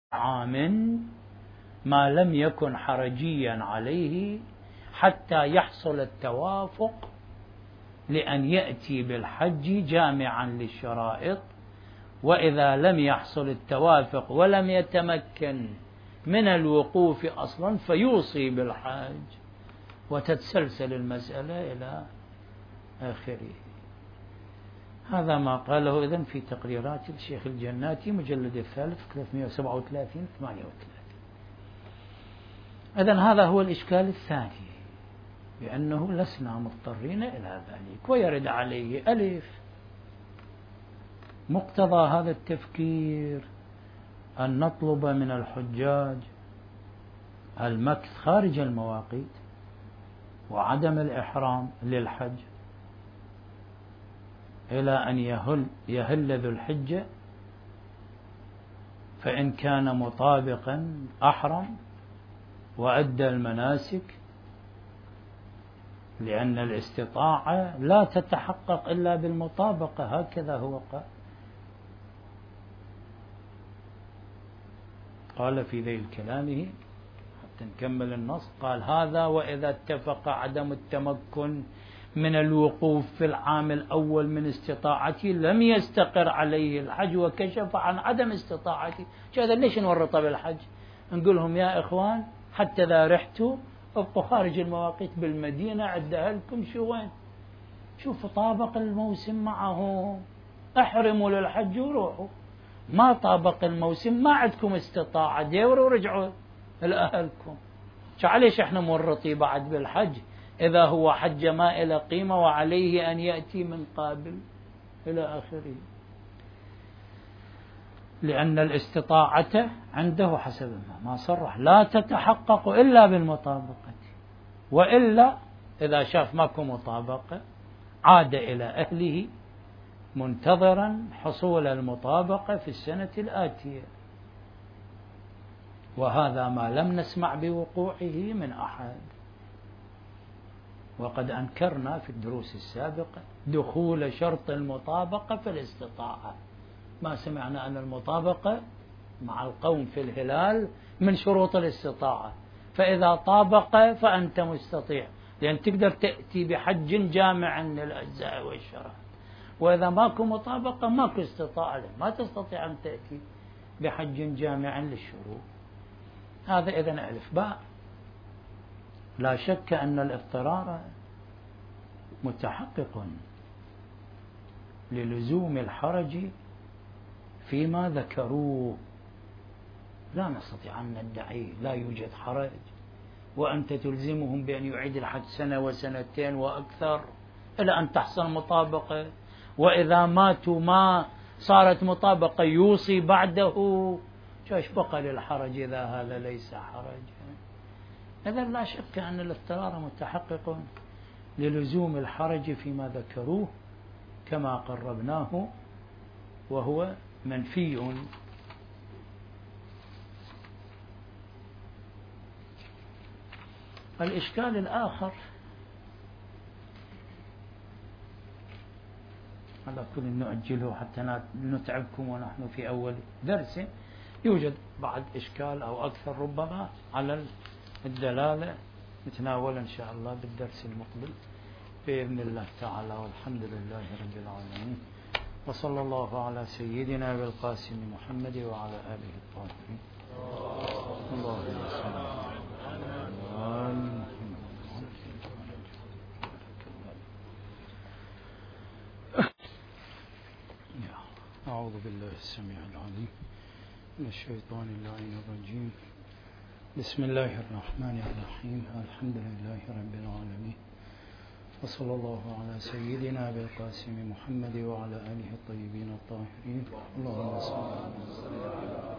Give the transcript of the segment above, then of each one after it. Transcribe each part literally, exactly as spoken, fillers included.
عام ما لم يكن حرجيا عليه حتى يحصل التوافق لأن يأتي بالحج جامعا للشرائط، وإذا لم يحصل التوافق ولم يتمكن من الوقوف أصلا فيوصي بالحج، وتتسلسل المسألة إلى آخره. هذا ما قاله إذن في تقريرات الشيخ الجناتي مجلد الثالث ثلاثمئة وسبعة وثلاثين ثمانية وثلاثين. إذن هذا هو الإشكال الثاني، بأنه لسنا مضطرين إلى ذلك. ويرد عليه ألف مقتضى هذا التفكير أن نطلب من الحجاج المكث خارج المواقيت وعدم الإحرام للحج إلى أن يهل, يهل ذو الحجة، فإن كان مطابقا أحرم وأدى المناسك، لأن الاستطاعة لا تتحقق إلا بالمطابقة، هكذا هو قال. قال في ذيل كلامه حتى نكمل النص، قال: هذا وإذا اتفق عدم التمكن من الوقوف في العام الأول من استطاعته لم يستقر عليه الحج وكشف عن عدم استطاعته. هذا ليش نورطه بالحج؟ نقول لهم يا إخوان حتى إذا رحتوا ابقوا خارج المواقيت بالمدينة، عدها لكم شو وين، شوفوا طابق الموسم معه احرموا للحج وروحوا، ما طابق الموسم ما عندكم استطاعة ديوروا ورجعوا لأهلكم. ليش احنا مورطي بعد بالحج إذا هو حج ما إلى قيمة وعليه أن يأتي من قابل إلى آخره؟ لأن الاستطاعة عنده حسب ما صرح لا تتحقق إلا بالمطابقة، وإلا إذا شاف ماكو مطابقة عاد إلى أهله منتظرا حصول المطابقة في السنة الآتية، وهذا ما لم نسمع بوقوعه من أحد. وقد أنكرنا في الدروس السابقة دخول شرط المطابقة في الاستطاعة، ما سمعنا أن المطابقة مع القوم في الهلال من شروط الاستطاعة، فإذا طابق فأنت مستطيع، لأن تقدر تأتي بحج جامع للأجزاء والشرائط. وإذا ماكو مطابقة ماكو استطاعة، ما تستطيع أن تأتي بحج جامع للشروط. هذا إذن ألف باء. لا شك أن الاضطرار متحقق للزوم الحرج فيما ذكروه، لا نستطيع أن ندعي لا يوجد حرج وأنت تلزمهم بأن يعيد الحج سنة وسنتين وأكثر إلى أن تحصل مطابقة، وإذا ماتوا ما صارت مطابقة يوصي بعده، شاش بقى للحرج إذا هذا ليس حرج. إذا لا شك أن الاضطرار متحقق للزوم الحرج فيما ذكروه كما قربناه، وهو منفي. الإشكال الآخر على كل نؤجله حتى نتعبكم ونحن في أول درس، يوجد بعض إشكال أو أكثر ربما على الدلالة، نتناول إن شاء الله بالدرس المقبل بإذن الله تعالى. والحمد لله رب العالمين، وصلى الله على سيدنا بالقاسم محمد وعلى آله الطاهرين. اللهم صل على محمد. أعوذ بالله السميع العليم من الشيطان اللعين الرجيم. بسم الله الرحمن الرحيم. الحمد لله رب العالمين، وصلى الله على سيدنا بالقاسم محمد وعلى آله الطيبين الطاهرين. اللهم صل على.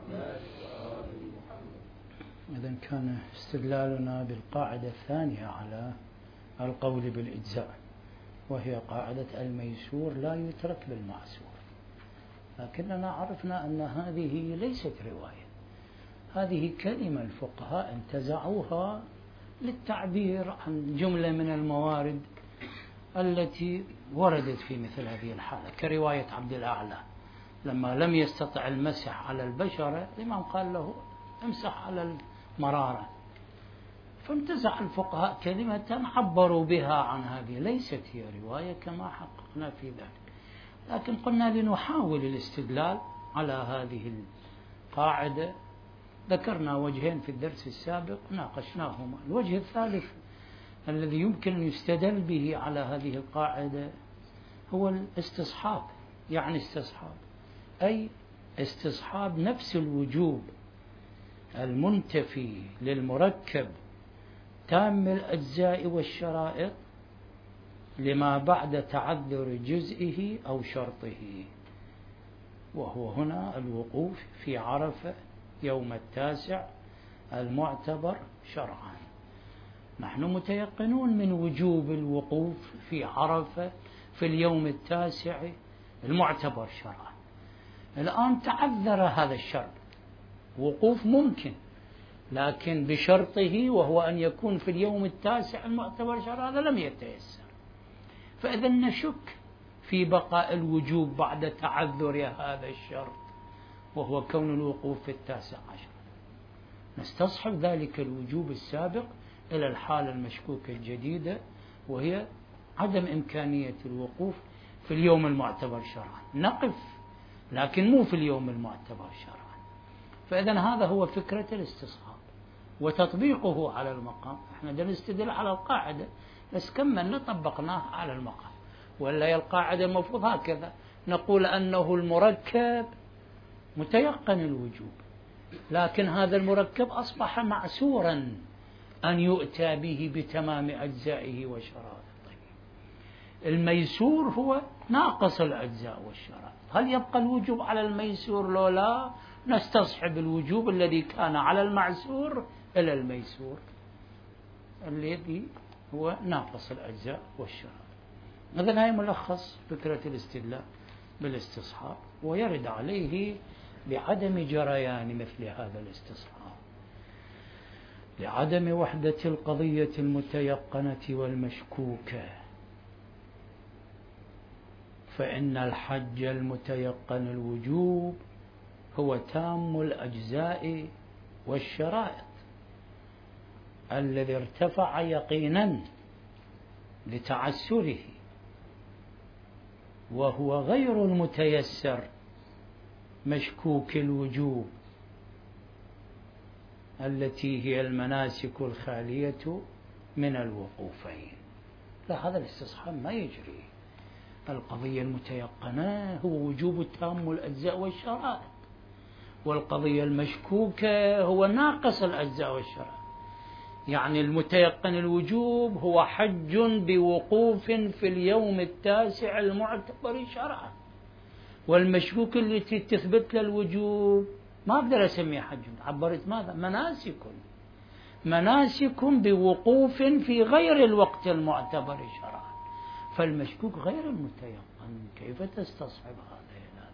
إذن كان استدلالنا بالقاعدة الثانية على القول بالإجزاء، وهي قاعدة الميسور لا يترك بالمعسور، لكننا عرفنا أن هذه ليست رواية، هذه كلمة الفقهاء انتزعوها للتعبير عن جملة من الموارد التي وردت في مثل هذه الحالة، كرواية عبد الأعلى لما لم يستطع المسح على البشرة الإمام قال له امسح على المرارة، فانتزع الفقهاء كلمة عبروا بها عن هذه، ليست هي رواية كما حققنا في ذلك، لكن قلنا لنحاول الاستدلال على هذه القاعدة. ذكرنا وجهين في الدرس السابق ناقشناهما. الوجه الثالث الذي يمكن أن يستدل به على هذه القاعدة هو الاستصحاب. يعني استصحاب أي استصحاب نفس الوجوب المنتفي للمركب تام الأجزاء والشرائط لما بعد تعذر جزئه أو شرطه، وهو هنا الوقوف في عرفة يوم التاسع المعتبر شرعا. نحن متيقنون من وجوب الوقوف في عرفة في اليوم التاسع المعتبر شرعا. الآن تعذر هذا الشرط، وقوف ممكن لكن بشرطه وهو أن يكون في اليوم التاسع المعتبر شرعا، هذا لم يتيسر، فإذا نشك في بقاء الوجوب بعد تعذر هذا الشرط وهو كون الوقوف في التاسع عشر. نستصحب ذلك الوجوب السابق إلى الحالة المشكوكة الجديدة وهي عدم إمكانية الوقوف في اليوم المعتبر شرعا. نقف لكن مو في اليوم المعتبر شرعا. فإذا هذا هو فكرة الاستصحاب وتطبيقه على المقام. احنا نستدل على القاعدة بس كملنا طبقناها على المقام، ولا هي القاعدة المفروض هكذا نقول أنه المركب متيقن الوجوب، لكن هذا المركب أصبح معسورا أن يؤتى به بتمام أجزائه وشرائطه. الميسور هو ناقص الأجزاء والشرائط، هل يبقى الوجوب على الميسور لو لا؟ نستصحب الوجوب الذي كان على المعسور إلى الميسور الذي هو ناقص الأجزاء والشرائط. إذن هاي ملخص فكرة الاستدلال بالاستصحاب، ويرد عليه بعدم جريان مثل هذا الاستصحاب، لعدم وحدة القضية المتيقنة والمشكوكة. فإن الحج المتيقن الوجوب هو تام الأجزاء والشرائط الذي ارتفع يقينا لتعسره، وهو غير المتيسر مشكوك الوجوب التي هي المناسك الخالية من الوقوفين. لا، هذا الاستصحاب ما يجري. القضية المتيقنة هو وجوب تام الأجزاء والشرائط، والقضية المشكوكة هو ناقص الأجزاء والشرائط. يعني المتيقن الوجوب هو حج بوقوف في اليوم التاسع المعتبر شرعا، والمشكوك التي تثبت له الوجوب ما أقدر أسميه حج، عبرت ماذا؟ مناسك مناسك بوقوف في غير الوقت المعتبر شرعا، فالمشكوك غير المتيقن. كيف تستصحب هذا هذا؟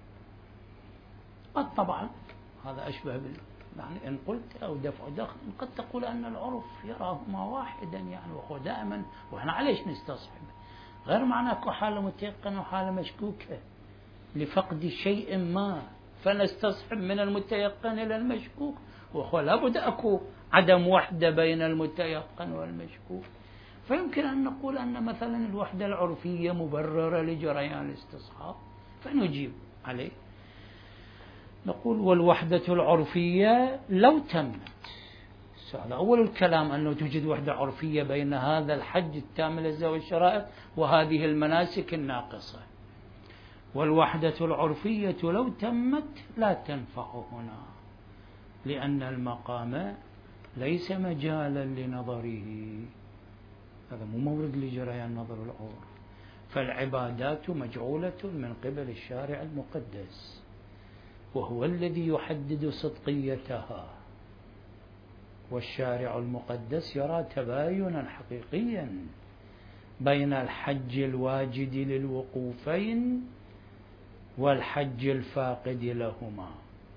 قد طبعا هذا أشبه بال يعني إن قلت أو دفع دخل قد تقول أن العرف يراهما واحدا، يعني وهو دائما، وإحنا عليش نستصحب؟ غير معناه حالة متيقنة وحالة مشكوكة لفقد شيء ما، فنستصحب من المتيقن إلى المشكوك، وهو لابد أكو عدم وحدة بين المتيقن والمشكوك. فيمكن أن نقول أن مثلا الوحدة العرفية مبررة لجريان الاستصحاب، فنجيب عليه نقول والوحدة العرفية لو تمت، هذا أول الكلام، أنه توجد وحدة عرفية بين هذا الحج التام الأجزاء والشرائط وهذه المناسك الناقصة. والوحدة العرفية لو تمت لا تنفع هنا، لأن المقام ليس مجالا لنظره، هذا مو مورد لجريان نظر العرف. فالعبادات مجعولة من قبل الشارع المقدس، وهو الذي يحدد صدقيتها، والشارع المقدس يرى تباينا حقيقيا بين الحج الواجد للوقوفين والحج الفاقد لهما،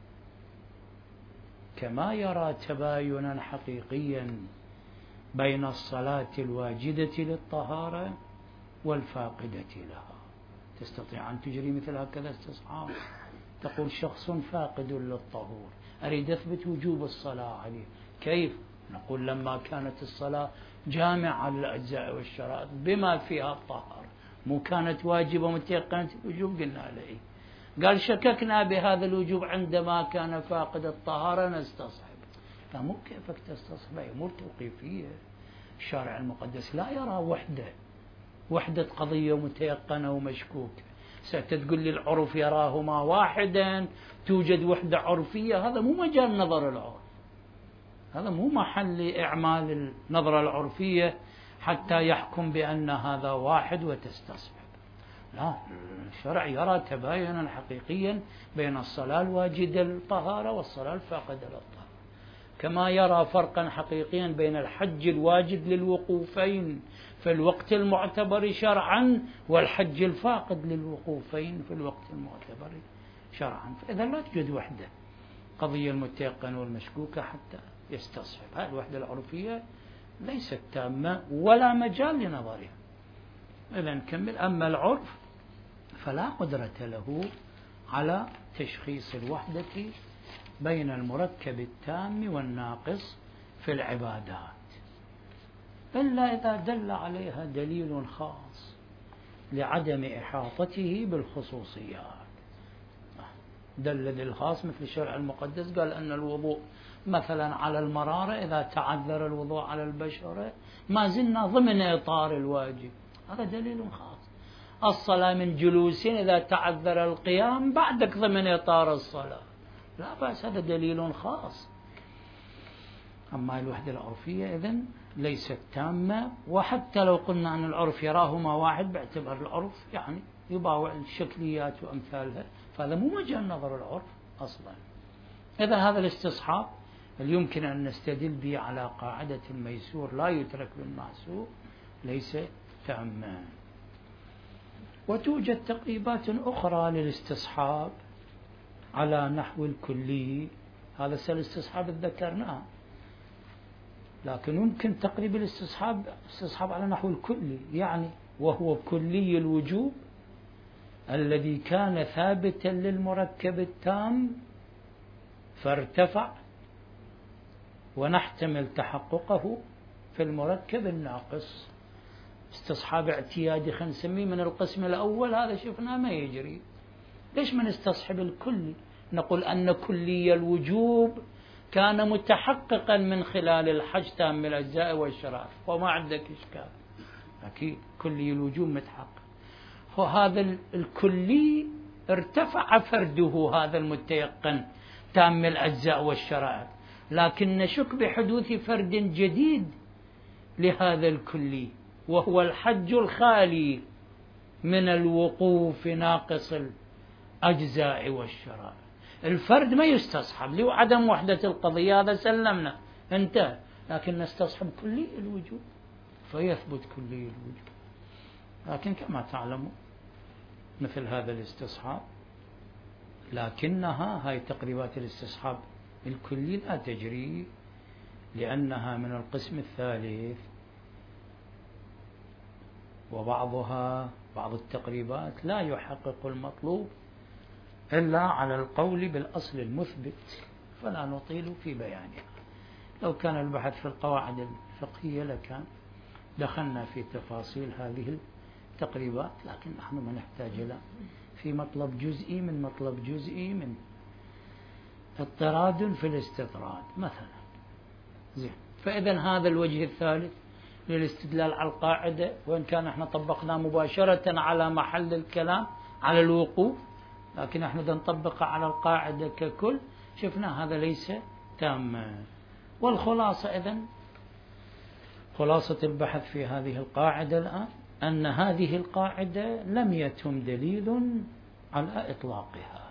كما يرى تباينا حقيقيا بين الصلاة الواجدة للطهارة والفاقدة لها. تستطيع أن تجري مثل هكذا استصحاب؟ تقول شخص فاقد للطهور، أريد أثبت وجوب الصلاة عليه، كيف؟ نقول لما كانت الصلاة جامعة للأجزاء والشرائط بما فيها الطهارة، مو كانت واجبة متيقنة الوجوب، قلنا له إيه؟ قال شككنا بهذا الوجوب عندما كان فاقد الطهارة نستصحب. لا، مو كيفك تستصحب، أمور توقيفية. الشارع المقدس لا يرى وحدة وحدة قضية متيقنة ومشكوكة. ستقول لي العرف يراهما واحدا، توجد وحدة عرفية، هذا مو مجال نظر العرف، هذا مو محل إعمال النظرة العرفية حتى يحكم بأن هذا واحد وتستصحب. لا، الشرع يرى تباينا حقيقيا بين الصلاة الواجدة للطهارة والصلاة الفاقدة للطهارة، كما يرى فرقا حقيقيا بين الحج الواجد للوقوفين في الوقت المعتبر شرعا والحج الفاقد للوقوفين في الوقت المعتبر شرعا. فإذا لا توجد وحدة قضية المتيقن والمشكوكة حتى يستصحب. هذه الوحدة العرفية ليست تامة ولا مجال لنظرها. إذا نكمل. أما العرف فلا قدرة له على تشخيص الوحدة بين المركب التام والناقص في العبادات إلا إذا دل عليها دليل خاص لعدم إحاطته بالخصوصيات. دل دليل خاص مثل الشرع المقدس قال أن الوضوء مثلا على المرارة إذا تعذر الوضوء على البشرة ما زلنا ضمن إطار الواجب، هذا دليل خاص. الصلاة من جلوس إذا تعذر القيام بعدك ضمن إطار الصلاة، لا بأس، هذا دليل خاص. أما الوحدة العرفية إذن ليست تامة، وحتى لو قلنا أن العرف يراهما واحد باعتبار العرف يعني يباوع الشكليات وأمثالها، فهذا مو مجال نظر العرف أصلا. إذا هذا الاستصحاب اللي يمكن أن نستدل به على قاعدة الميسور لا يترك بالمعسور ليس تاما. وتوجد تقريبات أخرى للاستصحاب على نحو الكلي، هذا الاستصحاب ذكرناه، لكن يمكن تقريب الاستصحاب استصحاب على نحو الكلي، يعني وهو كلي الوجوب الذي كان ثابتا للمركب التام فارتفع، ونحتمل تحققه في المركب الناقص. استصحاب اعتيادي خلينا نسميه من القسم الأول، هذا شفنا ما يجري. ليش من استصحب الكلي؟ نقول أن كلي الوجوب كان متحققا من خلال الحج تام الأجزاء والشرائع، وما عندك إشكال، أكيد كلي الوجوب متحقق. وهذا الكلي ارتفع فرده هذا المتيقن تام الأجزاء والشرائع، لكن نشك بحدوث فرد جديد لهذا الكلي وهو الحج الخالي من الوقوف ناقص الأجزاء والشرائع. الفرد ما يستصحب لعدم وحدة القضية، هذا سلمنا انتهى، لكن نستصحب كلي الوجوب فيثبت كلي الوجوب. لكن كما تعلمون مثل هذا الاستصحاب، لكنها هاي تقريبات الاستصحاب الكلي لا تجري لأنها من القسم الثالث، وبعضها بعض التقريبات لا يحقق المطلوب إلا على القول بالأصل المثبت، فلا نطيل في بيانها. لو كان البحث في القواعد الفقهية لكان دخلنا في تفاصيل هذه التقريبات، لكن نحن ما نحتاج إلى في مطلب جزئي من مطلب جزئي من اضطراد في الاستطراد مثلا. زين، فإذا هذا الوجه الثالث للاستدلال على القاعدة، وإن كان احنا طبقناه مباشرة على محل الكلام على الوقوف، لكن احنا إذا نطبق على القاعدة ككل شفنا هذا ليس تاما. والخلاصة إذن خلاصة البحث في هذه القاعدة الآن أن هذه القاعدة لم يتم دليل على إطلاقها.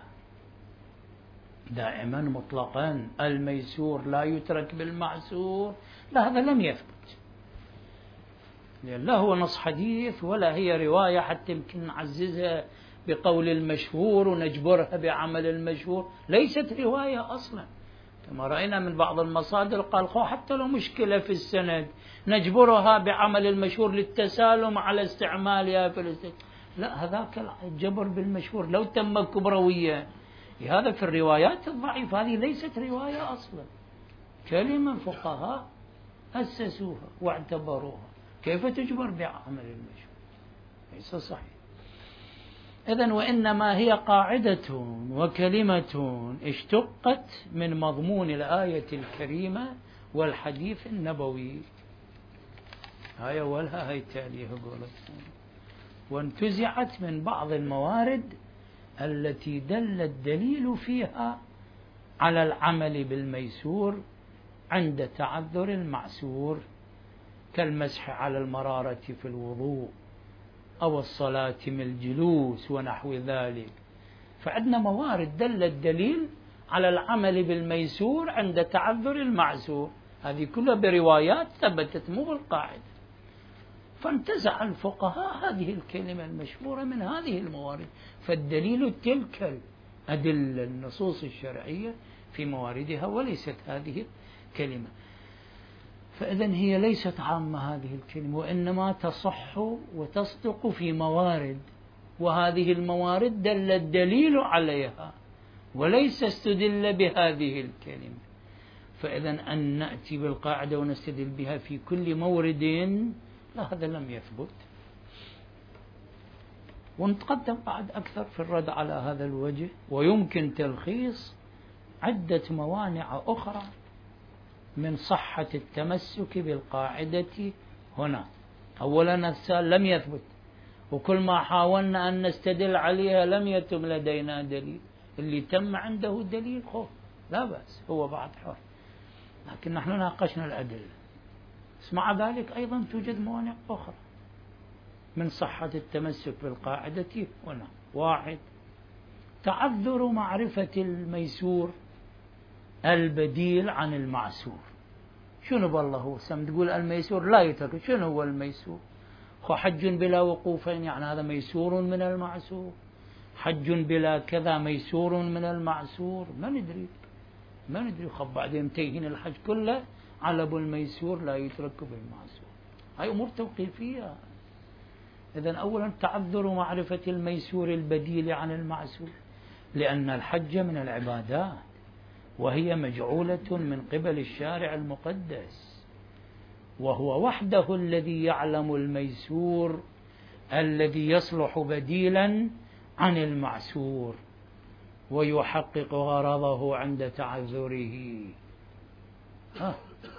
دائما مطلقا الميسور لا يترك بالمعسور، لا، هذا لم يثبت، لأن لا هو نص حديث ولا هي رواية حتى يمكن نعززها بقول المشهور ونجبرها بعمل المشهور، ليست رواية أصلا كما رأينا من بعض المصادر قال حتى لو مشكلة في السند نجبرها بعمل المشهور للتسالم على استعمالها في الاستعمال. لا، هذاك الجبر بالمشهور لو تم كبرويا لهذا في الروايات الضعيفة هذه ليست رواية أصلا، كلمة فقهاء أسسوها واعتبروها، كيف تجبر بعمل المشهور؟ ليس صحيح. إذن وإنما هي قاعدة وكلمة اشتقت من مضمون الآية الكريمة والحديث النبوي. هاي أولها هاي تاليها قولت، وانتزعت من بعض الموارد التي دل الدليل فيها على العمل بالميسور عند تعذر المعسور، كالمسح على المرارة في الوضوء أو الصلاة من الجلوس ونحو ذلك. فعندنا موارد دل الدليل على العمل بالميسور عند تعذر المعسور، هذه كلها بروايات ثبتت مو بالقاعدة. فانتزع الفقهاء هذه الكلمة المشهورة من هذه الموارد، فالدليل تلك الأدلة النصوص الشرعية في مواردها وليست هذه الكلمة. فإذن هي ليست عامة هذه الكلمة، وإنما تصح وتصدق في موارد، وهذه الموارد دل الدليل عليها وليس استدل بهذه الكلمة. فإذن أن نأتي بالقاعدة ونستدل بها في كل مورد لا، هذا لم يثبت. ونتقدم بعد أكثر في الرد على هذا الوجه، ويمكن تلخيص عدة موانع أخرى من صحة التمسك بالقاعدة هنا. أولا السؤال لم يثبت، وكل ما حاولنا أن نستدل عليها لم يتم لدينا دليل. اللي تم عنده دليل خو لا بأس، هو بعد حر، لكن نحن ناقشنا الأدلة. مع ذلك أيضا توجد موانع أخرى من صحة التمسك بالقاعدة هنا. واحد، تعذر معرفة الميسور البديل عن المعسور. شنو بالله هو سم تقول الميسور لا يترك، شنو هو الميسور؟ خو حج بلا وقوفين يعني هذا ميسور من المعسور، حج بلا كذا ميسور من المعسور، ما ندري ما ندري. خب بعدين تيهين الحج كله على ابو الميسور لا يترك بالمعسور، هاي أمور توقيفية. إذن أولا تعذر معرفة الميسور البديل عن المعسور، لأن الحج من العبادات وهي مجعولة من قبل الشارع المقدس، وهو وحده الذي يعلم الميسور الذي يصلح بديلا عن المعسور ويحقق غرضه عند تعذره. ها.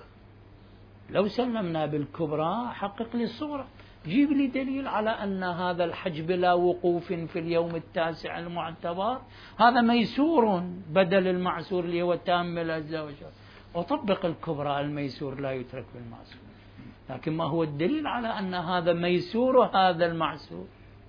لو سلمنا بالكبرى حقق لي الصغرى، جيب لي دليل على أن هذا الحج بلا وقوف في اليوم التاسع المعتبر هذا ميسور بدل المعسور اللي هو تام الأجزاء والشرط، وطبق الكبرى الميسور لا يترك بالمعسور. لكن ما هو الدليل على أن هذا ميسور هذا المعسور؟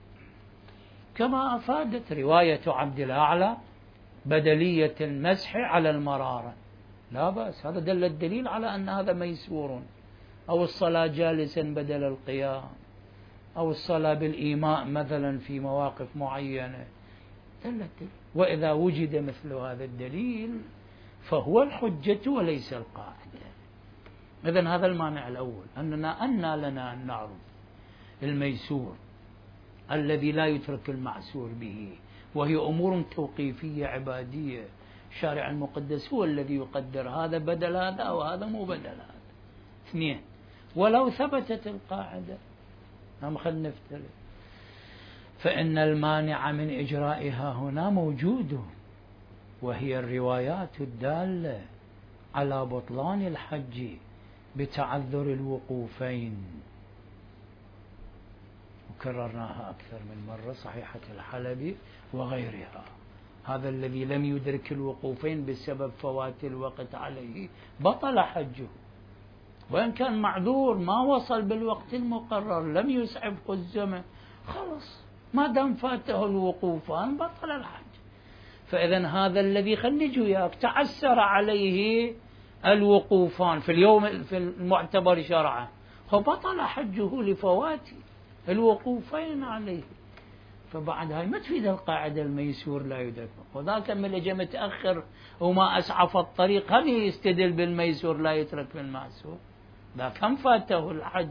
كما أفادت رواية عبد الأعلى بدلية المسح على المرارة، لا بأس، هذا دل الدليل على أن هذا ميسور. أو الصلاة جالسا بدل القيام، أو الصلاة بالإيماء مثلا في مواقف معينة، دل الدليل. وإذا وجد مثل هذا الدليل فهو الحجة وليس القاعدة. إذن هذا المانع الأول، أننا أن لنا أن نعرف الميسور الذي لا يترك المعسور به، وهي أمور توقيفية عبادية. الشارع المقدس هو الذي يقدر هذا بدل هذا وهذا مو بدل هذا. اثنين، ولو ثبتت القاعدة هم خلنا نفترض فإن المانع من إجرائها هنا موجود، وهي الروايات الدالة على بطلان الحج بتعذر الوقوفين، وكررناها أكثر من مرة، صحيحة الحلبي وغيرها. هذا الذي لم يدرك الوقوفين بسبب فوات الوقت عليه بطل حجه، وإن كان معذور ما وصل بالوقت المقرر لم يسعفه الزمن، خلص ما دام فاته الوقوفان بطل الحج. فإذا هذا الذي خليج وياك تعسر عليه الوقوفان في اليوم في المعتبر شرعا، فبطل حجه لفوات الوقوفين عليه. فبعد هاي ما تفيد القاعدة الميسور لا يدرك، وذاك من اللي متأخر وما أسعف الطريق هل يستدل بالميسور لا يترك بالمعسور؟ ذاك كم فاته الحج.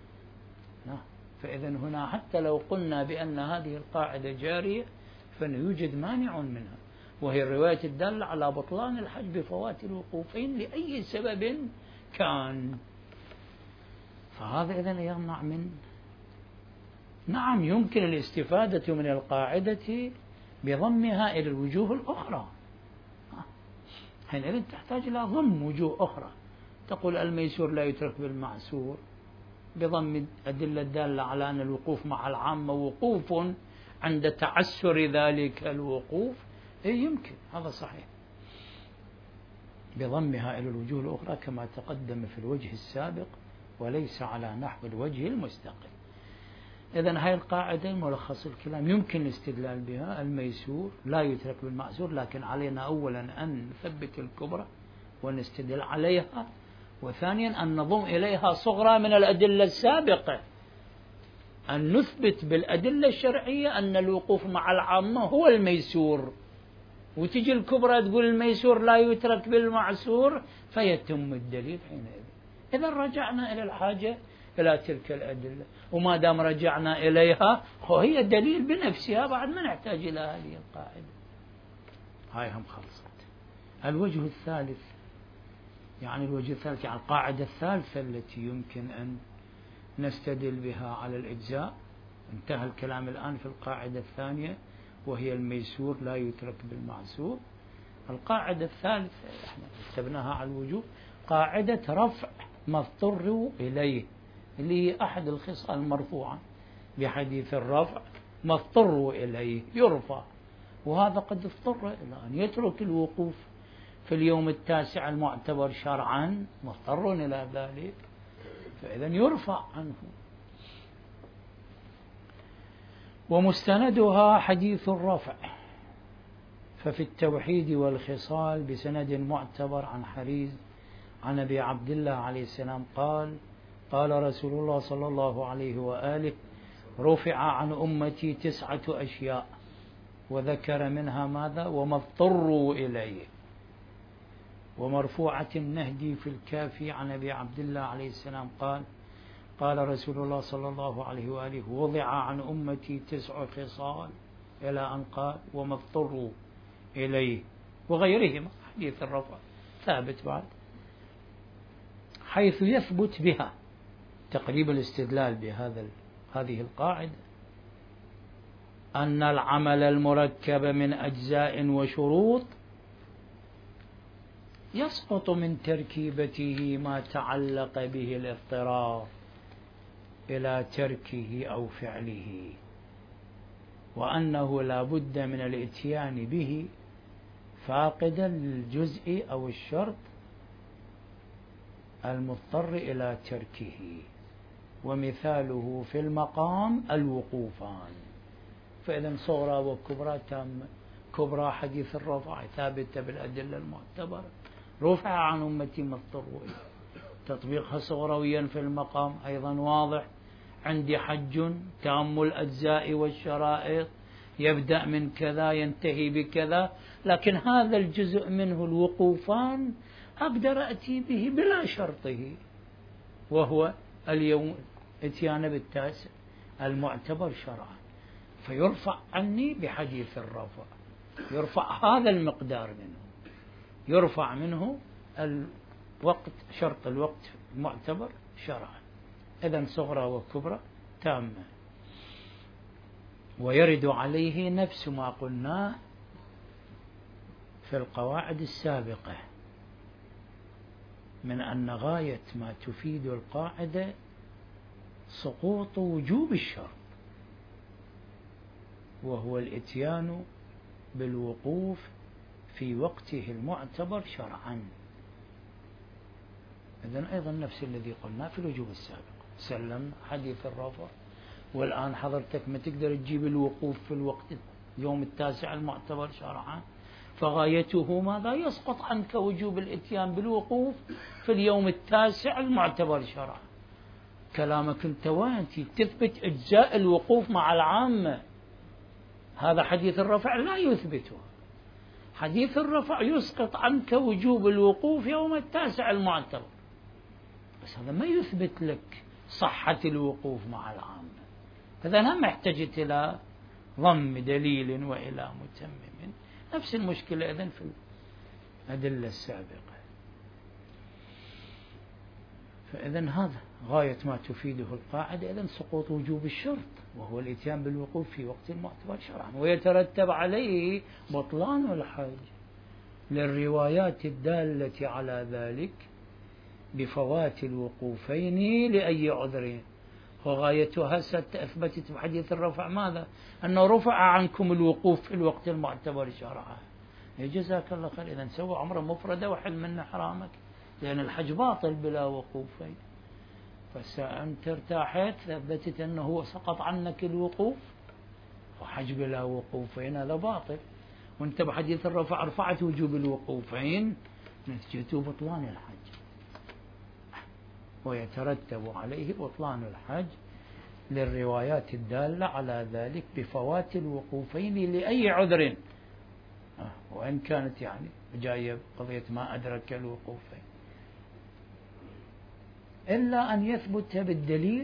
فإذا هنا حتى لو قلنا بأن هذه القاعدة جارية فإنه يوجد مانع منها. وهي الرواية الدالة على بطلان الحج بفوات الوقوفين لأي سبب كان. فهذا إذن يمنع من نعم يمكن الاستفادة من القاعدة بضمها إلى الوجوه الأخرى. حينئذ تحتاج إلى ضم وجوه أخرى، تقول الميسور لا يترك بالمعسور بضم الأدلة الدالة على أن الوقوف مع العامة وقوف عند تعسر ذلك الوقوف. إيه يمكن، هذا صحيح، بضمها إلى الوجوه الأخرى كما تقدم في الوجه السابق وليس على نحو الوجه المستقل. إذن هاي القاعدة ملخص الكلام يمكن الاستدلال بها. الميسور لا يترك بالمعسور، لكن علينا أولا أن نثبت الكبرى ونستدل عليها، وثانيا أن نضم إليها صغرى من الأدلة السابقة، أن نثبت بالأدلة الشرعية أن الوقوف مع العامة هو الميسور، وتجي الكبرى تقول الميسور لا يترك بالمعسور، فيتم الدليل حينئذ. إذا رجعنا إلى الحاجة إلى تلك الأدلة، وما دام رجعنا إليها هي دليل بنفسها، بعد ما نحتاج إلى هذه القاعدة. هاي هم خلصت. الوجه الثالث، يعني الوجه الثالث يعني القاعدة الثالثة التي يمكن أن نستدل بها على الإجزاء. انتهى الكلام الآن في القاعدة الثانية وهي الميسور لا يترك بالمعسور. القاعدة الثالثة احنا كتبناها على الوجوه، قاعدة رفع ما اضطروا إليه، اللي هي أحد الخصال المرفوعة بحديث الرفع، ما اضطروا إليه يرفع، وهذا قد اضطر إلى أن يترك الوقوف في اليوم التاسع المعتبر شرعا، مضطر إلى ذلك، فإذا يرفع عنه. ومستندها حديث الرفع، ففي التوحيد والخصال بسند معتبر عن حريز عن أبي عبد الله عليه السلام قال قال رسول الله صلى الله عليه وآله: رفع عن أمتي تسعة أشياء، وذكر منها ماذا؟ وما اضطروا إليه. ومرفوعة النهدي في الكافي عن أبي عبد الله عليه السلام قال قال رسول الله صلى الله عليه وآله: وضع عن أمتي تسع خصال، إلى أن قال: وما اضطروا إليه، وغيرهما. حديث الرفع ثابت بعد، حيث يثبت بها تقريب الاستدلال بهذا هذه القاعدة أن العمل المركب من أجزاء وشروط يسقط من تركيبته ما تعلق به الاضطرار إلى تركه أو فعله، وأنه لا بد من الإتيان به فاقدا للجزء أو الشرط المضطر إلى تركه. ومثاله في المقام الوقوفان. فإذا صغرى وكبرى تامة. كبرى حديث الرفع ثابتة بالأدلة المعتبرة، رفع عن أمتي ما اضطروا إليه. تطبيقها صغرويا في المقام أيضا واضح، عندي حج تام الأجزاء والشرائط، يبدأ من كذا ينتهي بكذا، لكن هذا الجزء منه الوقوفان أقدر أتي به بلا شرطه، وهو اليوم اتيان بالتاسع المعتبر شرعا، فيرفع عني بحديث الرفع، يرفع هذا المقدار منه، يرفع منه الوقت، شرط الوقت المعتبر شرعا. إذن صغرى وكبرى تامة. ويرد عليه نفس ما قلناه في القواعد السابقة من أن غاية ما تفيد القاعدة سقوط وجوب الشرط، وهو الإتيان بالوقوف في وقته المعتبر شرعا. إذن أيضا نفس الذي قلنا في الوجوب السابق، سلم حديث الرفع، والآن حضرتك ما تقدر تجيب الوقوف في الوقت يوم التاسع المعتبر شرعا، فغايته ماذا؟ يسقط عنك وجوب الإتيان بالوقوف في اليوم التاسع المعتبر شرعا. كلامك انت وانت تثبت أجزاء الوقوف مع العامة، هذا حديث الرفع لا يثبته. حديث الرفع يسقط عنك وجوب الوقوف يوم التاسع المعتبر، بس هذا ما يثبت لك صحة الوقوف مع العامة. فإذا هم احتجت إلى ضم دليل وإلى متمم نفس المشكلة إذن في الأدلة السابقة. فإذن هذا غاية ما تفيده القاعدة، إذن سقوط وجوب الشرط وهو الإتيان بالوقوف في وقت المعتبر شرعا، ويترتب عليه بطلان الحج للروايات الدالة على ذلك بفوات الوقوفين لأي عذر. وغايتها ستأثبتت بحديث الرفع ماذا؟ أنه رفع عنكم الوقوف في الوقت المعتبر شرعا. جزاك الله خير، إذن سوى عمرة مفردة وحل من حرامك، لأن الحج باطل بلا وقوفين. فأنت ارتاحت، ثبتت أنه سقط عنك الوقوف، وحج بلا وقوفين هذا باطل. وانت بحديث الرفع رفعت وجوب الوقوفين، نتيجته بطلان الحج، ويترتب عليه بطلان الحج للروايات الدالة على ذلك بفوات الوقوفين لأي عذر، وإن كانت يعني جاية قضية ما أدرك الوقوفين، إلا أن يثبت بالدليل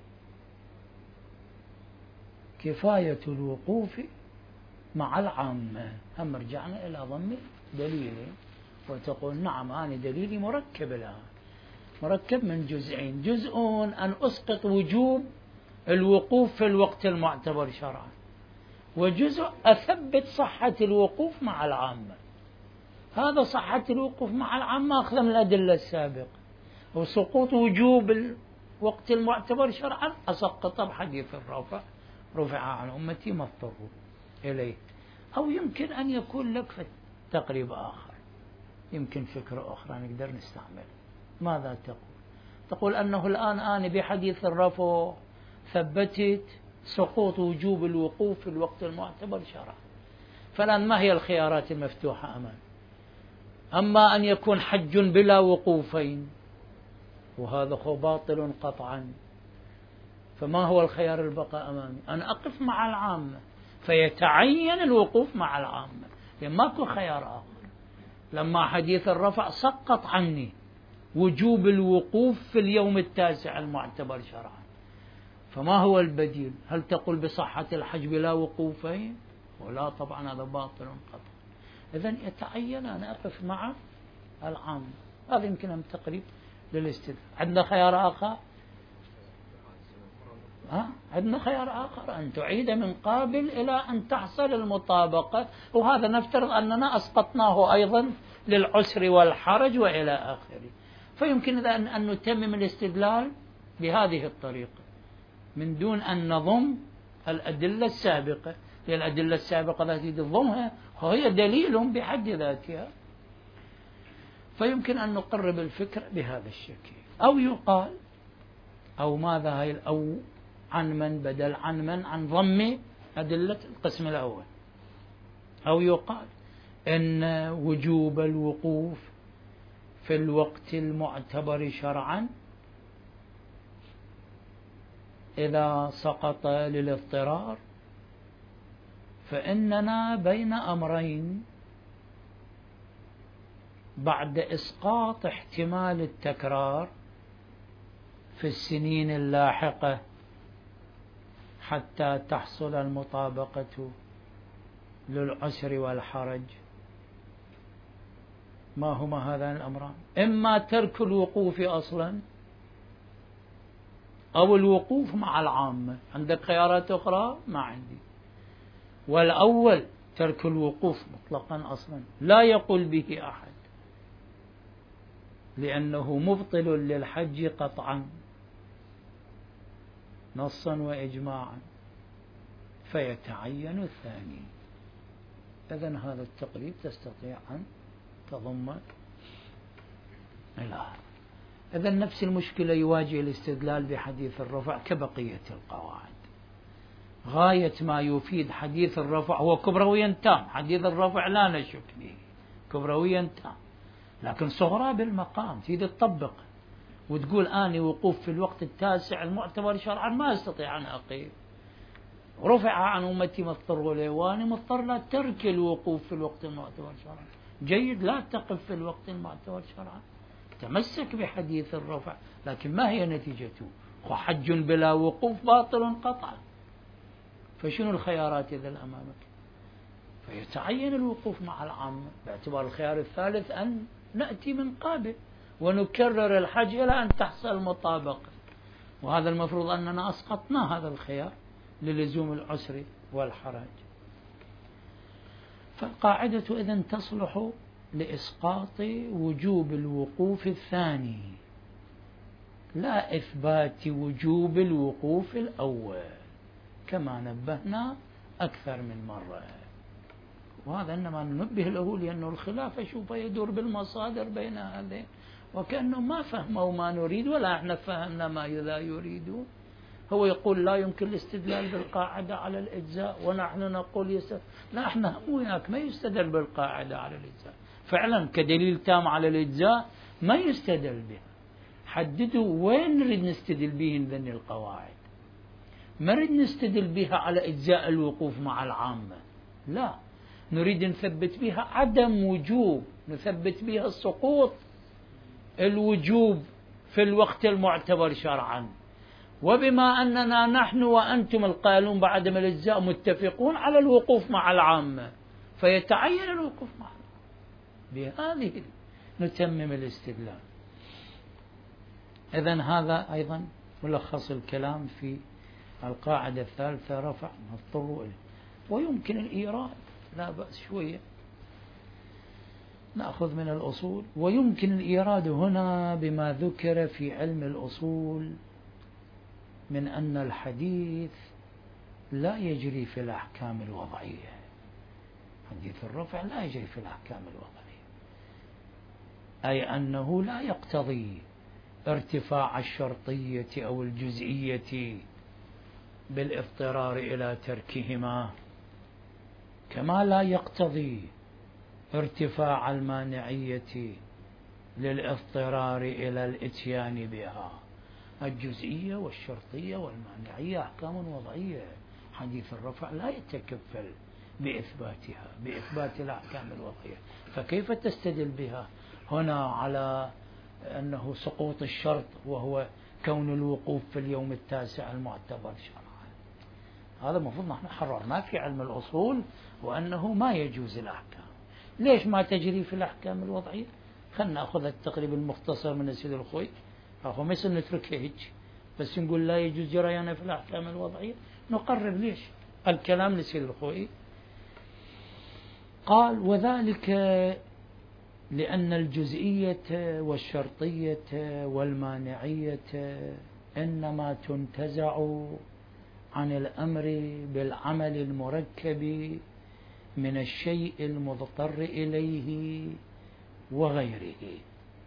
كفاية الوقوف مع العامة. هم رجعنا إلى ضم دليلي، وتقول نعم أنا دليلي مركب الآن، مركب من جزئين: جزء أن أسقط وجوب الوقوف في الوقت المعتبر شرعا، وجزء أثبت صحة الوقوف مع العامة. هذا صحة الوقوف مع العامة أخذ من الأدلة السابقة، وسقوط وجوب الوقت المعتبر شرعا أسقط بحديث الرفع، رفع عن أمتي ما اضطروا إليه. أو يمكن أن يكون لك في تقريب آخر، يمكن فكرة أخرى نقدر نستعمل. ماذا تقول؟ تقول أنه الآن أنا بحديث الرفع ثبتت سقوط وجوب الوقوف في الوقت المعتبر شرعا، فالآن ما هي الخيارات المفتوحة أمامي؟ أما أن يكون حج بلا وقوفين، وهذا هو باطل قطعا، فما هو الخيار البقاء أمامي؟ أن أقف مع العامة فيتعين الوقوف مع العامة، لأن ماكو خيار آخر. لما حديث الرفع سقط عني وجوب الوقوف في اليوم التاسع المعتبر شرعا، فما هو البديل؟ هل تقول بصحة الحج بلا وقوفين؟ ولا طبعا، هذا باطل قطعا. إذن يتعين أن أقف مع العامة. هذا يمكن أن تقريب للاستدلال. عندنا خيار آخر؟ ها؟ عندنا خيار آخر أن تعيد من قابل إلى أن تحصل المطابقة، وهذا نفترض أننا أسقطناه أيضا للعسر والحرج وإلى آخره. فيمكن إذا أن نتمم الاستدلال بهذه الطريقة من دون أن نضم الأدلة السابقة، لأن الأدلة السابقة التي تضمها هي دليل بحد ذاتها. فيمكن أن نقرب الفكر بهذا الشكل. أو يقال أو ماذا هي أو عن من بدل عن من عن ضم أدلة القسم الأول. أو يقال إن وجوب الوقوف في الوقت المعتبر شرعا إذا سقط للاضطرار فإننا بين أمرين: بعد إسقاط احتمال التكرار في السنين اللاحقة حتى تحصل المطابقة للعسر والحرج. ما هما هذان الأمران؟ إما ترك الوقوف أصلا أو الوقوف مع العامة. عندك خيارات أخرى؟ ما عندي. والأول ترك الوقوف مطلقا أصلا لا يقول به أحد، لأنه مبطل للحج قطعا نصا وإجماعا، فيتعين الثاني. إذن هذا التقريب تستطيع أن تضم إلى. إذن نفس المشكلة يواجه الاستدلال بحديث الرفع كبقية القواعد. غاية ما يفيد حديث الرفع هو كبرويا تام، حديث الرفع لا نشك به كبرويا تام، لكن صغرى بالمقام تريد تطبق وتقول أني وقوف في الوقت التاسع المعتبر شرعا ما أستطيع أن أقيم، رفع عن أمتي ما اضطروا إليه وأنا مضطر لا ترك الوقوف في الوقت المعتبر شرعا. جيد، لا تقف في الوقت المعتبر شرعا، تمسك بحديث الرفع، لكن ما هي نتيجته؟ حج بلا وقوف باطل قطعا. فشنو الخيارات إذا أمامك؟ فيتعين الوقوف مع العامة باعتبار الخيار الثالث أن نأتي من قابل ونكرر الحج إلى أن تحصل مطابقة، وهذا المفروض أننا أسقطنا هذا الخيار للزوم العسر والحرج. فالقاعدة إذن تصلح لإسقاط وجوب الوقوف الثاني لا إثبات وجوب الوقوف الأول كما نبهنا أكثر من مرة، وهذا إنما ننبه له لأنه الخلاف شوف يدور بالمصادر بين هذين، وكأنه ما فهموا ما نريد ولا احنا فهمنا ما لا يريد. هو يقول لا يمكن الاستدلال بالقاعدة على الإجزاء ونحن نقول يستدل. لا، احنا هم وياك ما يستدل بالقاعدة على الإجزاء فعلا كدليل تام على الإجزاء ما يستدل بها. حددوا وين نريد نستدل به ذني القواعد، ما نريد نستدل بها على إجزاء الوقوف مع العامة، لا، نريد نثبت بها عدم وجوب، نثبت بها السقوط الوجوب في الوقت المعتبر شرعا. وبما أننا نحن وأنتم القائلون بعدم الإجزاء متفقون على الوقوف مع العامة فيتعين الوقوف مع العامة، بهذه نتمم الاستدلال. إذن هذا أيضا ملخص الكلام في القاعدة الثالثة رفع مضطر إليه. ويمكن الإيراد، لا بأس شوية نأخذ من الأصول، ويمكن الإيراد هنا بما ذكر في علم الأصول من أن الحديث لا يجري في الأحكام الوضعية. حديث الرفع لا يجري في الأحكام الوضعية، أي أنه لا يقتضي ارتفاع الشرطية أو الجزئية بالاضطرار إلى تركهما، كما لا يقتضي ارتفاع المانعية للاضطرار إلى الإتيان بها. الجزئية والشرطية والمانعية أحكام وضعية، حديث الرفع لا يتكفل بإثباتها بإثبات الأحكام الوضعية، فكيف تستدل بها هنا على أنه سقوط الشرط وهو كون الوقوف في اليوم التاسع المعتبر شرعا؟ هذا المفروض نحن حررناه في علم الأصول وأنه ما يجوز الأحكام. ليش ما تجري في الأحكام الوضعية؟ خلنا نأخذ التقريب المختصر من السيد الخوي، أخو مثل نتركه هيك بس نقول لا يجوز جريانه في الأحكام الوضعية. نقرب ليش الكلام للسيد الخوي. قال وذلك لأن الجزئية والشرطية والمانعية إنما تنتزع عن الأمر بالعمل المركب من الشيء المضطر إليه وغيره.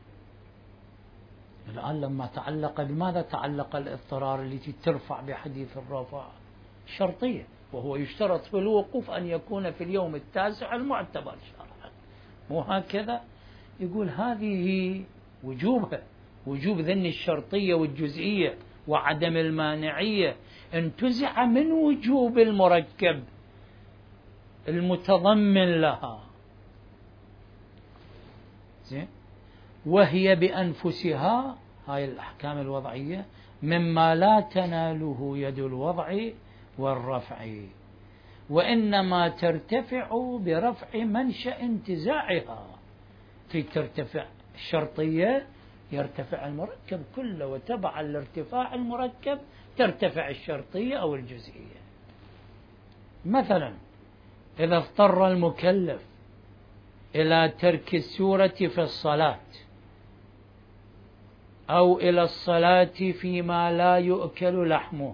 الآن لما تعلق بماذا تعلق الاضطرار التي ترفع بحديث الرفع؟ شرطية، وهو يشترط في الوقوف أن يكون في اليوم التاسع المعتبر شرعا، مو هكذا؟ يقول هذه وجوبها وجوب ذن الشرطية والجزئية وعدم المانعية انتزع من وجوب المركب المتضمن لها، زين، وهي بأنفسها هاي الأحكام الوضعية مما لا تناله يد الوضع والرفع، وإنما ترتفع برفع منشأ انتزاعها. في ترتفع الشرطية يرتفع المركب كله، وتبع الارتفاع المركب ترتفع الشرطية أو الجزئية. مثلا إذا اضطر المكلف إلى ترك السورة في الصلاة أو إلى الصلاة فيما لا يؤكل لحمه،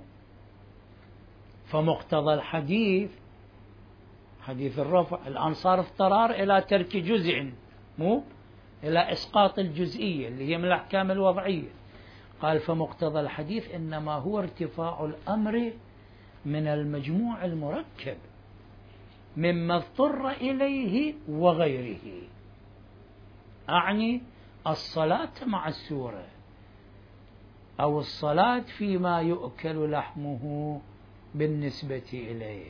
فمقتضى الحديث حديث الرفع الآن صار اضطرار إلى ترك جزء، مو إلى إسقاط الجزئية اللي هي من الأحكام الوضعية. قال فمقتضى الحديث إنما هو ارتفاع الأمر من المجموع المركب مما اضطر إليه وغيره، أعني الصلاة مع السورة أو الصلاة فيما يؤكل لحمه بالنسبة إليه،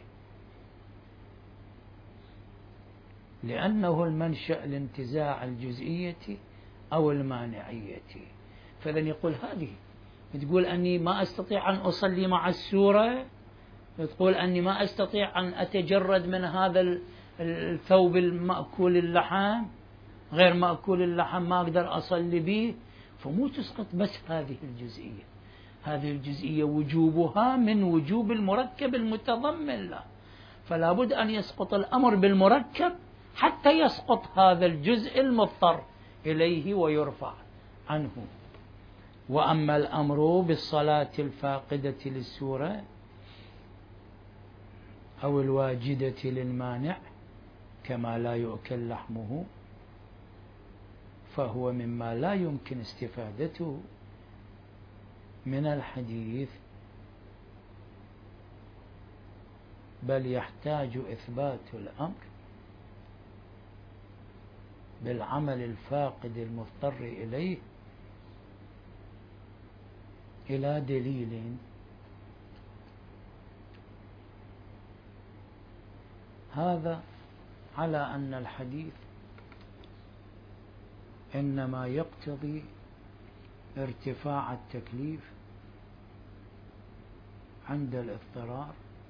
لأنه المنشأ لانتزاع الجزئية أو المانعية. فإذن يقول هذه تقول أني ما أستطيع أن أصلي مع السورة، تقول أني ما أستطيع أن أتجرد من هذا الثوب المأكول اللحم غير مأكول اللحم ما أقدر أصلي به، فمو تسقط بس هذه الجزئية، هذه الجزئية وجوبها من وجوب المركب المتضمن له، فلا بد أن يسقط الأمر بالمركب حتى يسقط هذا الجزء المضطر إليه ويرفع عنه. وأما الأمر بالصلاة الفاقدة للسورة أو الواجدة للمانع كما لا يؤكل لحمه فهو مما لا يمكن استفادته من الحديث، بل يحتاج إثبات الأمر بالعمل الفاقد المضطر إليه إلى دليل. هذا على أن الحديث إنما يقتضي ارتفاع التكليف عند الاضطرار،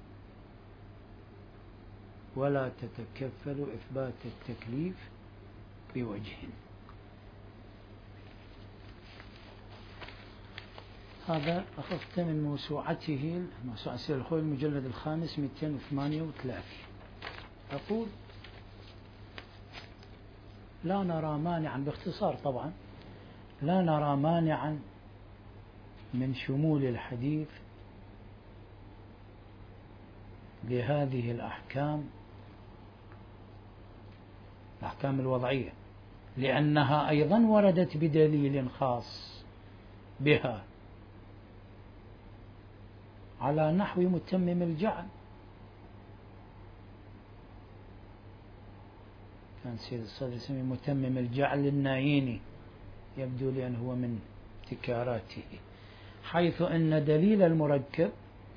ولا تتكفل إثبات التكليف بوجه. هذا أخذت من موسوعته، موسوعة سير الخوي المجلد الخامس مئتين وثمانية وثلاثين. أقول لا نرى مانعا، باختصار طبعا، لا نرى مانعا من شمول الحديث لهذه الأحكام، الأحكام الوضعية، لأنها أيضا وردت بدليل خاص بها على نحو متمم الجعل. كان سيد الصدر يسميه متمم الجعل النايني، يبدو لي أنه هو من ابتكاراته، حيث أن دليل المركب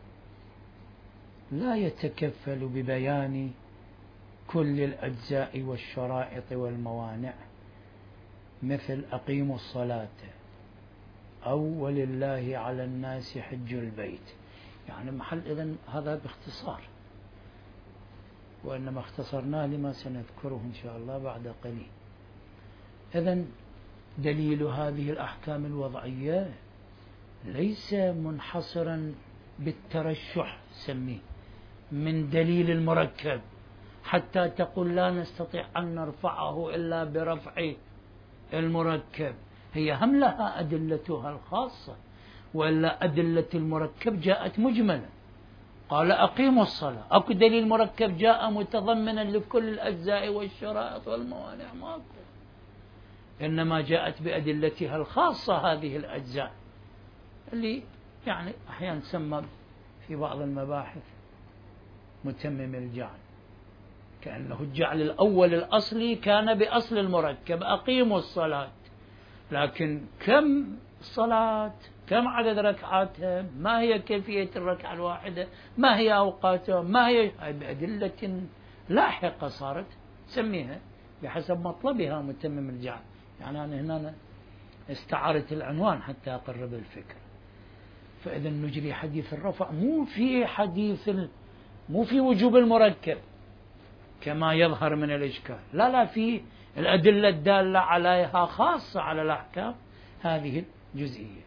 لا يتكفل ببيان كل الأجزاء والشرائط والموانع، مثل أقيموا الصلاة أو ولله على الناس حج البيت، يعني محل إذن هذا باختصار، وإنما اختصرناه لما سنذكره إن شاء الله بعد قليل. إذن دليل هذه الأحكام الوضعية ليس منحصرا بالترشح سميه من دليل المركب حتى تقول لا نستطيع أن نرفعه إلا برفع المركب، هي هم لها أدلتها الخاصة، وإلا أدلة المركب جاءت مجملة، قال أقيموا الصلاة، أكو دليل مركب جاء متضمنا لكل الأجزاء والشرائط والموانع ماكو، إنما جاءت بأدلتها الخاصة هذه الأجزاء اللي يعني أحيانا تسمى في بعض المباحث متمم الجعل، كأنه الجعل الأول الأصلي كان بأصل المركب أقيموا الصلاة، لكن كم صلاة، كم عدد ركعاتها، ما هي كيفية الركعة الواحدة، ما هي أوقاتها، ما هي بأدلة لاحقة صارت سميها بحسب مطلبها متمم الجعل. يعني أنا هنا استعارت العنوان حتى أقرب الفكرة. فإذا نجري حديث الرفع مو في حديث مو في وجوب المركب كما يظهر من الإشكال، لا لا، في الأدلة الدالة عليها خاصة على الأحكام هذه الجزئية.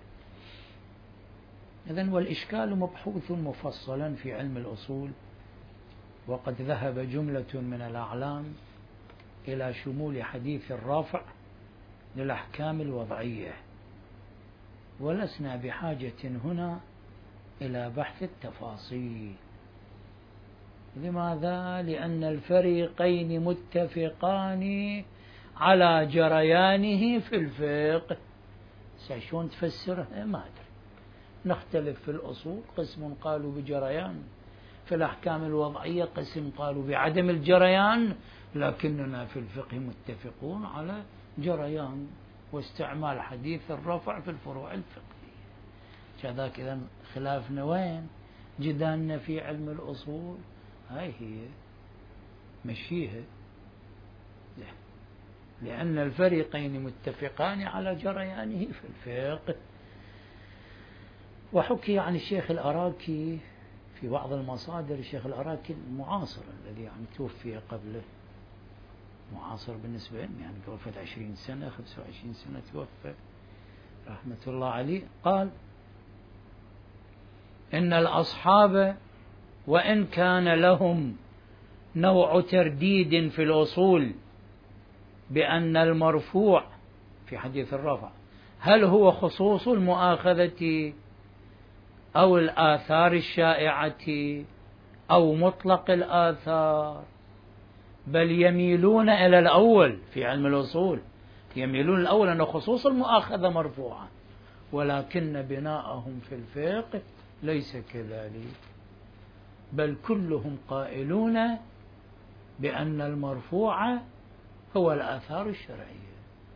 إذن والإشكال مبحوث مفصلا في علم الأصول، وقد ذهب جملة من الأعلام إلى شمول حديث الرافع للأحكام الوضعية، ولسنا بحاجة هنا إلى بحث التفاصيل. لماذا؟ لأن الفريقين متفقان على جريانه في الفقه. شلون تفسرها ما أدري، نختلف في الأصول، قسم قالوا بجريان، في الأحكام الوضعية قسم قالوا بعدم الجريان، لكننا في الفقه متفقون على جريان واستعمال حديث الرفع في الفروع الفقهية. كذلك إذا خلافنا وين؟ جدالنا في علم الأصول، هاي هي مشيها، لأن الفريقين متفقان على جريانه في الفقه. وحكي عن الشيخ الأراكي في بعض المصادر الشيخ العراقي المعاصر الذي يعني توفي قبله، معاصر بالنسبة لهم يعني توفت عشرين سنة خمسة وعشرين سنة توفى رحمة الله عليه، قال إن الأصحاب وإن كان لهم نوع ترديد في الأصول بأن المرفوع في حديث الرفع هل هو خصوص المؤاخذة أو الآثار الشائعة أو مطلق الآثار، بل يميلون إلى الأول في علم الأصول، يميلون الأول أن خصوص المؤاخذة مرفوعة، ولكن بناءهم في الفقه ليس كذلك، بل كلهم قائلون بأن المرفوع هو الآثار الشرعية.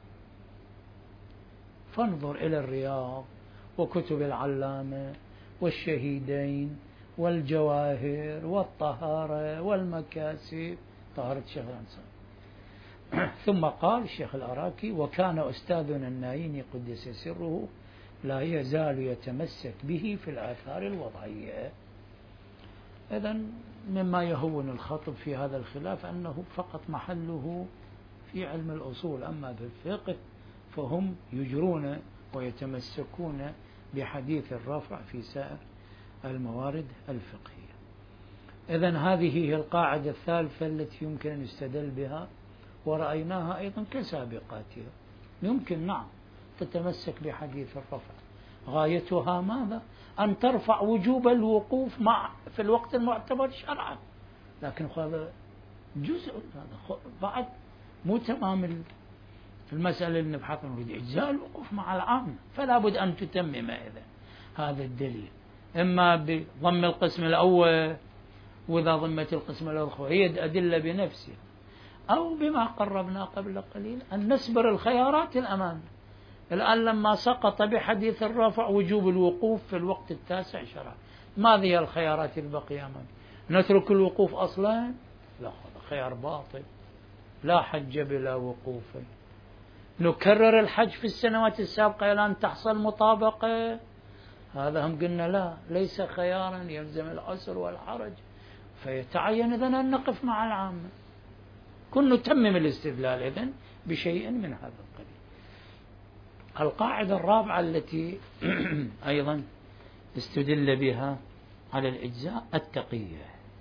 فانظر إلى الرياض وكتب العلامة والشهيدين والجواهر والطهارة والمكاسب، طهارة الشيخ الأنصاري. ثم قال الشيخ العراقي وكان أستاذنا النايني قدس سره لا يزال يتمسك به في الآثار الوضعية. إذن مما يهون الخطب في هذا الخلاف أنه فقط محله في علم الأصول، أما في الفقه فهم يجرون ويتمسكون بحديث الرفع في سائر الموارد الفقهية. إذن هذه هي القاعدة الثالثة التي يمكن أن يستدل بها، ورأيناها أيضا كسابقاتها. يمكن نعم تتمسك بحديث الرفع، غايتها ماذا؟ أن ترفع وجوب الوقوف مع في الوقت المعتبر شرعا، لكن هذا جزء، هذا بعد مو تمام المسألة اللي نبحث عنها، إجزاء الوقوف مع العامة، فلا بد أن تتمم إذا هذا الدليل، إما بضم القسم الأول، وإذا ضمت القسم الأخر هي أدلة بنفسها، أو بما قربنا قبل قليل أن نسبر الخيارات الأمام. الآن لما سقط بحديث الرفع وجوب الوقوف في الوقت التاسع شرعا، ماذا هي الخيارات البقية أمام؟ نترك الوقوف أصلا؟ لا، هذا خيار باطل، لا حج بلا وقوف. نكرر الحج في السنوات السابقة إلى أن تحصل مطابقة، هذا هم قلنا لا، ليس خيارا يلزم العسر والحرج، فيتعين إذن أن نقف مع العامة. كن نتمم الاستدلال إذن بشيء من هذا القبيل. القاعدة الرابعة التي أيضا استدل بها على الإجزاء التقية،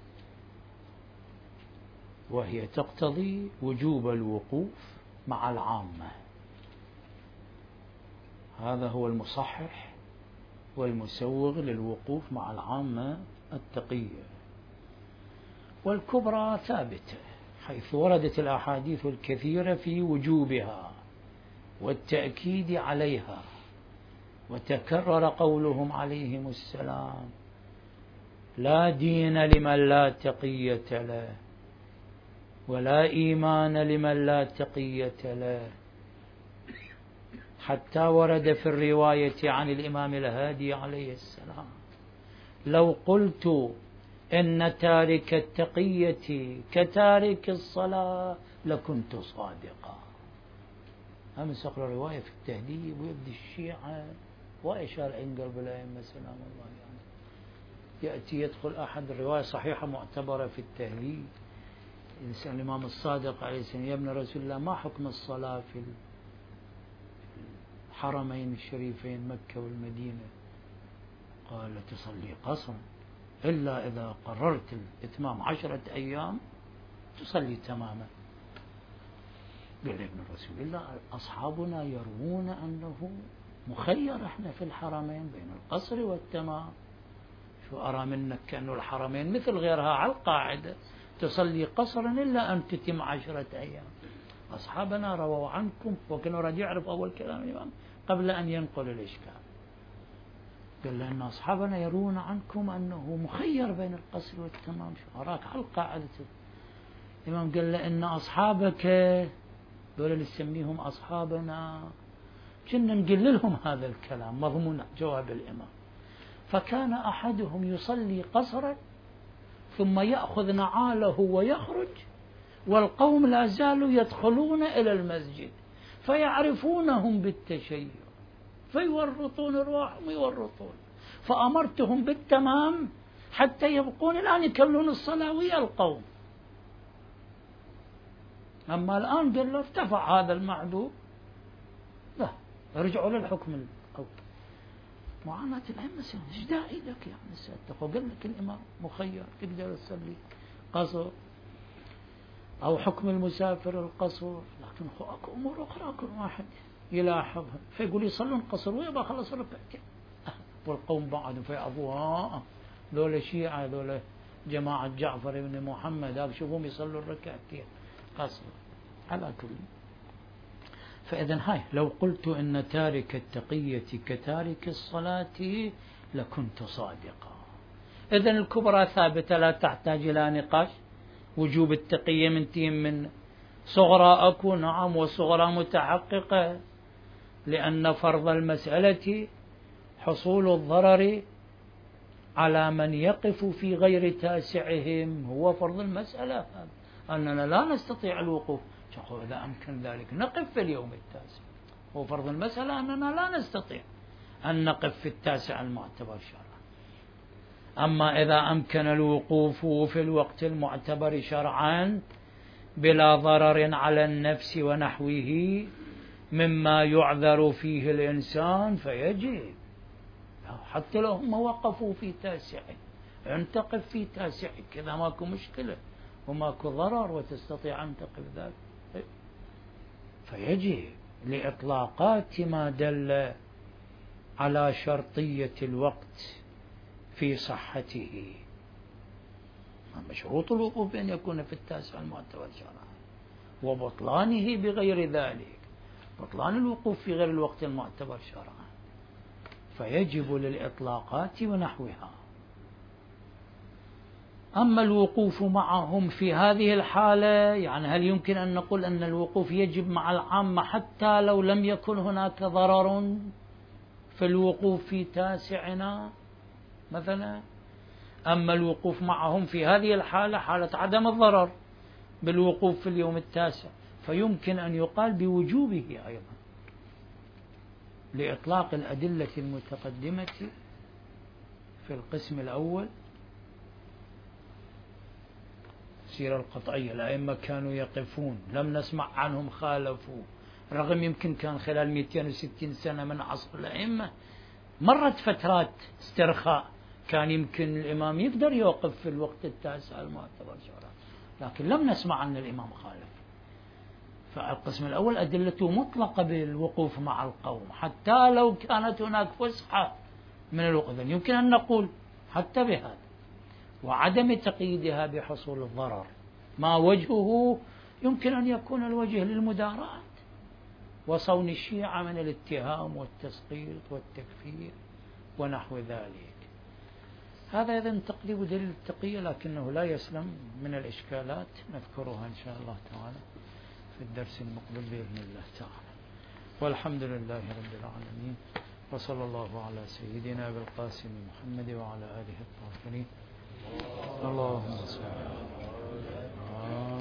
وهي تقتضي وجوب الوقوف مع العامة. هذا هو المصحح والمسوغ للوقوف مع العامة التقية. والكبرى ثابتة حيث وردت الأحاديث الكثيرة في وجوبها والتأكيد عليها، وتكرر قولهم عليهم السلام لا دين لمن لا تقية له، ولا إيمان لمن لا تقية له، حتى ورد في الرواية عن الإمام الهادي عليه السلام لو قلت إن تارك التقية كتارك الصلاة لكنت صادقا. هم سقر الرواية في التهذيب ويبدي الشيعة وإشار عند قلب الأئمة سلام الله يعني. يأتي يدخل أحد الرواية صحيحة معتبرة في التهذيب، يسأل الإمام الصادق عليه السلام يا ابن رسول الله ما حكم الصلاة في الحرمين الشريفين مكة والمدينة؟ قال تصلي قصرا، إلا إذا قررت الإتمام عشرة أيام تصلي تماما. قال ابن رسول الله أصحابنا يروون أنه مخير احنا في الحرمين بين القصر والتمام، شو أرى منك كأنه الحرمين مثل غيرها على القاعدة تصلي قصرا إلا أن تتم عشرة أيام. أصحابنا رووا عنكم، وكانوا راد يعرف أول كلام الإمام قبل أن ينقل الإشكال، قال لأن أصحابنا يرون عنكم أنه مخير بين القصر والتمام، شو أراك على القاعدة. الإمام قال لأن أصحابك دول اللي نسميهم أصحابنا كنا نقول لهم هذا الكلام مضمون جواب الإمام، فكان أحدهم يصلي قصرا ثم يأخذ نعاله ويخرج، والقوم لا زالوا يدخلون إلى المسجد فيعرفونهم بالتشيع فيورطون أرواحهم يورطون، فأمرتهم بالتمام حتى يبقون الآن يكملون الصلاة ويا القوم. أما الآن قال له ارتفع هذا المعذور، لا رجعوا للحكم الأول. معاناة الأئمة ايش داعي لك يعني سأتقوا؟ قال لك الإمام مخير تقدر تصلي قصر، أو حكم المسافر القصر، لكن أكو أمور أخرى كل واحد يلاحظها، فيقول يصلون قصر ويبقى خلص ركعتين والقوم بعد فيعفوها. ذولا شيعة، ذولا جماعة جعفر بن محمد، هاك شوفهم يصلوا الركعتين قصر على كل. فإذا هاي لو قلت إن تارك التقية كتارك الصلاة لكنت صادقا. إذا الكبرى ثابتة لا تحتاج إلى نقاش. وجوب التقية منتهي من صغرى أكو، نعم، وصغرى متحققة، لأن فرض المسألة حصول الضرر على من يقف في غير تاسعهم، هو فرض المسألة أننا لا نستطيع الوقوف. إذا أمكن ذلك نقف في اليوم التاسع، هو فرض المسألة أننا لا نستطيع أن نقف في التاسع المعتبر شرعا. أما إذا أمكن الوقوف في الوقت المعتبر شرعا بلا ضرر على النفس ونحوه مما يعذر فيه الإنسان فيجب، حتى لو هم وقفوا في تاسع أن تقف في تاسع كذا ماكو مشكلة وماكو ضرر وتستطيع أن تقف ذلك، فيجب لإطلاقات ما دل على شرطية الوقت في صحته. مشروط الوقوف أن يكون في التاسع المعتبر شرعا، وبطلانه بغير ذلك، بطلان الوقوف في غير الوقت المعتبر شرعا، فيجب للإطلاقات ونحوها. أما الوقوف معهم في هذه الحالة، يعني هل يمكن أن نقول أن الوقوف يجب مع العامة حتى لو لم يكن هناك ضرر في الوقوف في تاسعنا مثلا؟ أما الوقوف معهم في هذه الحالة، حالة عدم الضرر بالوقوف في اليوم التاسع، فيمكن أن يقال بوجوبه أيضا لإطلاق الأدلة المتقدمة في القسم الأول، السيرة القطعية. الأئمة كانوا يقفون، لم نسمع عنهم خالفوا، رغم يمكن كان خلال مئتين وستين سنة من عصر الأئمة مرت فترات استرخاء، كان يمكن الإمام يقدر يوقف في الوقت التاسع المعتبر شرعا، لكن لم نسمع عن الإمام خالف. فالقسم الأول أدلته مطلقة بالوقوف مع القوم حتى لو كانت هناك فسحة من الوقوف، يمكن أن نقول حتى بهذا، وعدم تقييدها بحصول الضرر. ما وجهه يمكن أن يكون الوجه للمداراة وصون الشيعة من الاتهام والتسقيط والتكفير ونحو ذلك. هذا إذن تقريب دليل التقية، لكنه لا يسلم من الإشكالات، نذكرها إن شاء الله تعالى في الدرس المقبل بإذن الله تعالى. والحمد لله رب العالمين، وصلى الله على سيدنا بالقاسم محمد وعلى آله الطاهرين. اللهم صل على